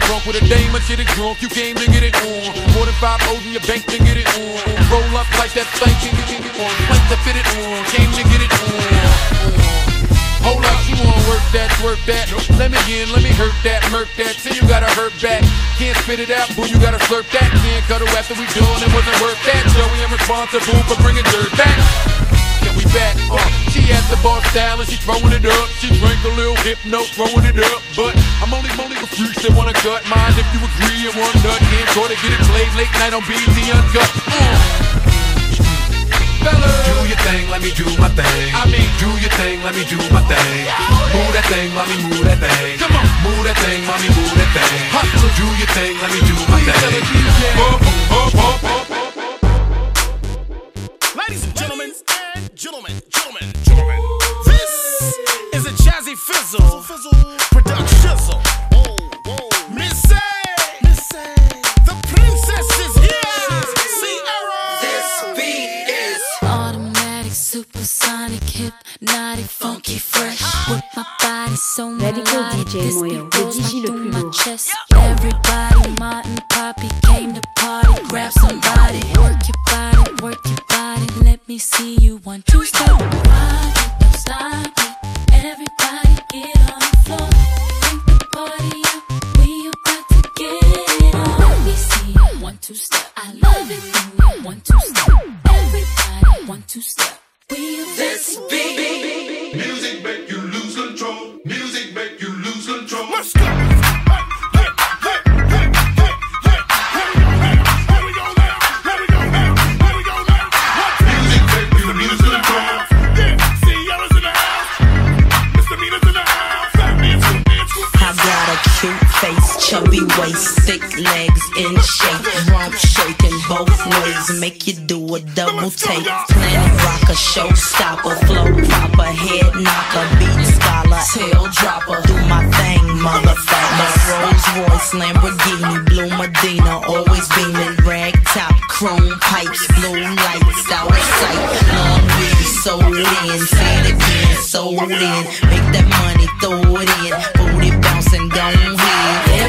drunk with a dame, but shit is drunk. You came to get it on. More than 5 O's in your bank to get it on. Roll up like that thing, on. Plank to fit it on. Came to get it on. Hold up, you wanna work that, twerk that. Let me in, let me hurt that, murk that. Till you gotta hurt back. Can't spit it out, boo, you gotta slurp that. Can't cuddle after we done, it wasn't worth that. So we am responsible for bringing dirt back. Yeah, we back, she at the bar style and she throwing it up. She drank a little hypno, throwing it up. But I'm only for freaks that wanna cut mine. If you agree and one nut, can't try to get it played late night on BET Uncut. Fellas, do your thing, let me do my thing. I mean, do your thing, let me do my thing. Move that thing, mommy, move that thing. Come on, move that thing, mommy, move that thing. Hustle, do your thing, let me do my thing. Ladies and gentlemen, this is a Jazzy Fizzle production. Missy, the princess is here. Sierra. This beat is automatic, supersonic, hypnotic, funky, fresh. With my body so Radical melodic, DJ this Moyo, beat le rolls DJ right le through plus my lourd. chest. Everybody, Martin, Poppy came to party. Grab somebody, work your body. Let me see you 1, 2, step. Rock it, don't stop it. Everybody get on the floor. Bring the party up, we about to get it on. Let me see you 1, 2, step. I love it when you 1, 2, step. Everybody 1, 2, step. We about This to beat. get it. Music make you lose control. Music make you lose control. Let's go. Chubby waist, thick legs in shape, rump shaking both ways, make you do a double take. Planet rocker, showstopper, flow proper, head knocker, beat scholar, tail dropper. Do my thing, motherfucker. Rolls Royce, Lamborghini, Blue Medina, always beaming, rag top, chrome pipes, blue lights, out of sight. Long weed, sold in, say it again, sold in. Make that money, throw it in, booty bouncing, don't hit.